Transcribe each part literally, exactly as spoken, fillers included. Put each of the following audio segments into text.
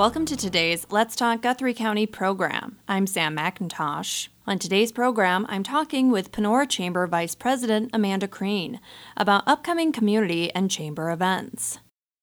Welcome to today's Let's Talk Guthrie County program. I'm Sam McIntosh. On today's program, I'm talking with Panora Chamber Vice President Amanda Crean about upcoming community and chamber events.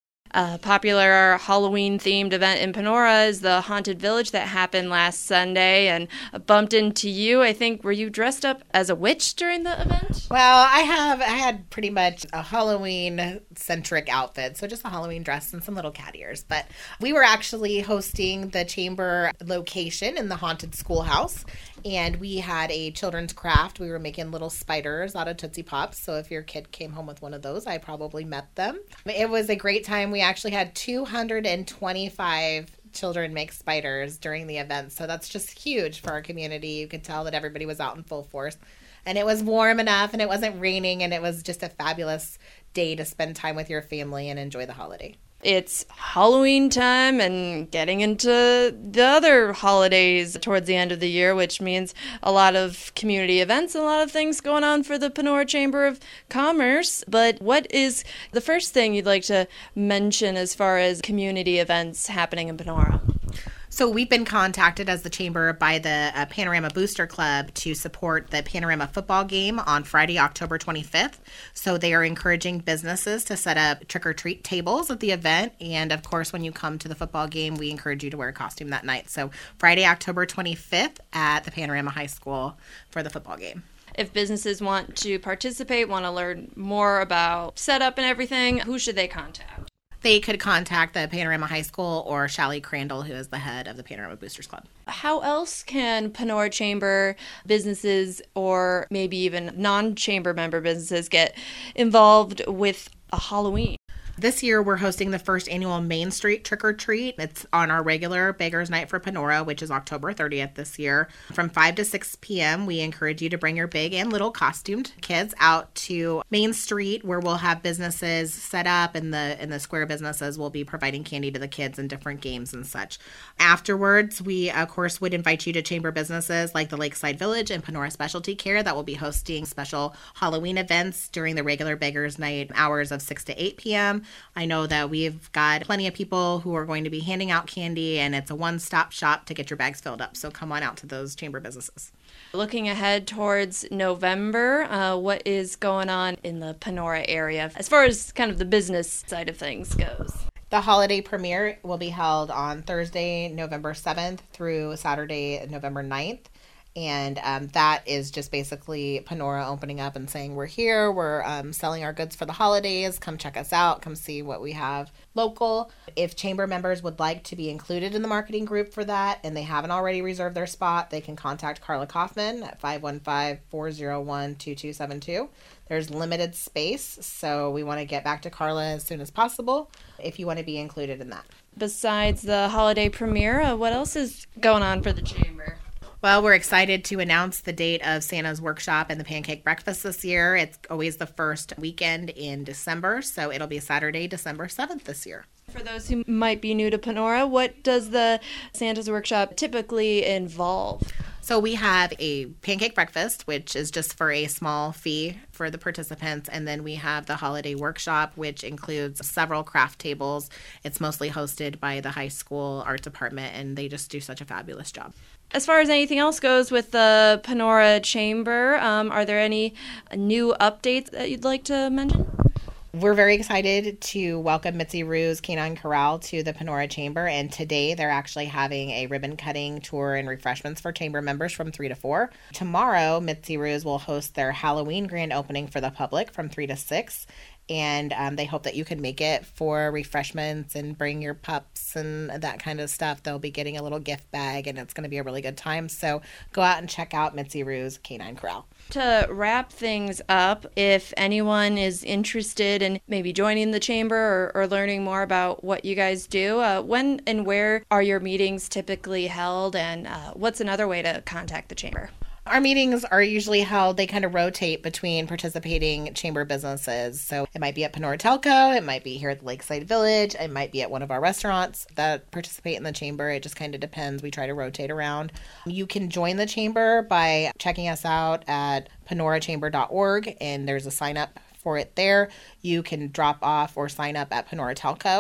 A popular Halloween-themed event in Panora is the Haunted Village that happened last Sunday and bumped into you. I think, were you dressed up as a witch during the event? Well, I have. I had pretty much a Halloween-centric outfit, so just a Halloween dress and some little cat ears. But we were actually hosting the chamber location in the Haunted Schoolhouse, and we had a children's craft. We were making little spiders out of Tootsie Pops, so if your kid came home with one of those, I probably met them. It was a great time. We actually had two hundred twenty-five children make spiders during the event, so that's just huge for our community. You could tell that everybody was out in full force, and it was warm enough, and it wasn't raining, and it was just a fabulous day to spend time with your family and enjoy the holiday. It's Halloween time and getting into the other holidays towards the end of the year, which means a lot of community events and a lot of things going on for the Panora Chamber of Commerce. But what is the first thing you'd like to mention as far as community events happening in Panora? So we've been contacted as the chamber by the uh, Panorama Booster Club to support the Panorama football game on Friday, October twenty-fifth. So they are encouraging businesses to set up trick-or-treat tables at the event. And, of course, when you come to the football game, we encourage you to wear a costume that night. So Friday, October twenty-fifth at the Panorama High School for the football game. If businesses want to participate, want to learn more about setup and everything, who should they contact? They could contact the Panorama High School or Shallie Crandall, who is the head of the Panorama Boosters Club. How else can Panora Chamber businesses or maybe even non-chamber member businesses get involved with a Halloween? This year, we're hosting the first annual Main Street Trick or Treat. It's on our regular Beggars Night for Panora, which is October thirtieth this year. From five to six p.m., we encourage you to bring your big and little costumed kids out to Main Street, where we'll have businesses set up, and the and the square businesses will be providing candy to the kids and different games and such. Afterwards, we, of course, would invite you to chamber businesses like the Lakeside Village and Panora Specialty Care that will be hosting special Halloween events during the regular Beggars Night hours of six to eight p.m. I know that we've got plenty of people who are going to be handing out candy, and it's a one-stop shop to get your bags filled up. So come on out to those chamber businesses. Looking ahead towards November, uh, what is going on in the Panora area as far as kind of the business side of things goes? The holiday premiere will be held on Thursday, November seventh through Saturday, November ninth. And um, that is just basically Panora opening up and saying, we're here, we're um, selling our goods for the holidays, come check us out, come see what we have local. If chamber members would like to be included in the marketing group for that and they haven't already reserved their spot, they can contact Carla Kaufman at five one five, four oh one, two two seven two. There's limited space, so we want to get back to Carla as soon as possible if you want to be included in that. Besides the holiday premiere, uh, what else is going on for the chamber? Well, we're excited to announce the date of Santa's Workshop and the Pancake Breakfast this year. It's always the first weekend in December, so it'll be Saturday, December seventh this year. For those who might be new to Panora, what does the Santa's Workshop typically involve? So we have a pancake breakfast, which is just for a small fee for the participants. And then we have the holiday workshop, which includes several craft tables. It's mostly hosted by the high school art department, and they just do such a fabulous job. As far as anything else goes with the Panora Chamber, um, are there any new updates that you'd like to mention? We're very excited to welcome Mitzi Roo's Canine Corral to the Panora Chamber, and today they're actually having a ribbon cutting tour and refreshments for chamber members from three to four. Tomorrow, Mitzi Roo's will host their Halloween grand opening for the public from three to six, and um, they hope that you can make it for refreshments and bring your pups and that kind of stuff. They'll be getting a little gift bag, and it's going to be a really good time, so go out and check out Mitzi Roo's Canine Corral. To wrap things up, if anyone is interested in maybe joining the chamber or, or learning more about what you guys do, uh, when and where are your meetings typically held, and uh, what's another way to contact the chamber? Our meetings are usually held, they kind of rotate between participating chamber businesses. So it might be at Panora Telco, it might be here at the Lakeside Village, it might be at one of our restaurants that participate in the chamber. It just kind of depends. We try to rotate around. You can join the chamber by checking us out at panora chamber dot org, and there's a sign up for it there. You can drop off or sign up at Panora Telco,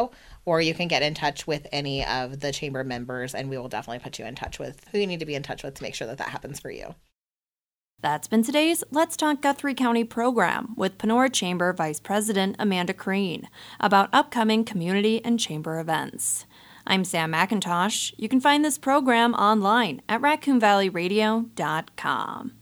or you can get in touch with any of the chamber members, and we will definitely put you in touch with who you need to be in touch with to make sure that that happens for you. That's been today's Let's Talk Guthrie County program with Panora Chamber Vice President Amanda Crean about upcoming community and chamber events. I'm Sam McIntosh. You can find this program online at raccoon valley radio dot com.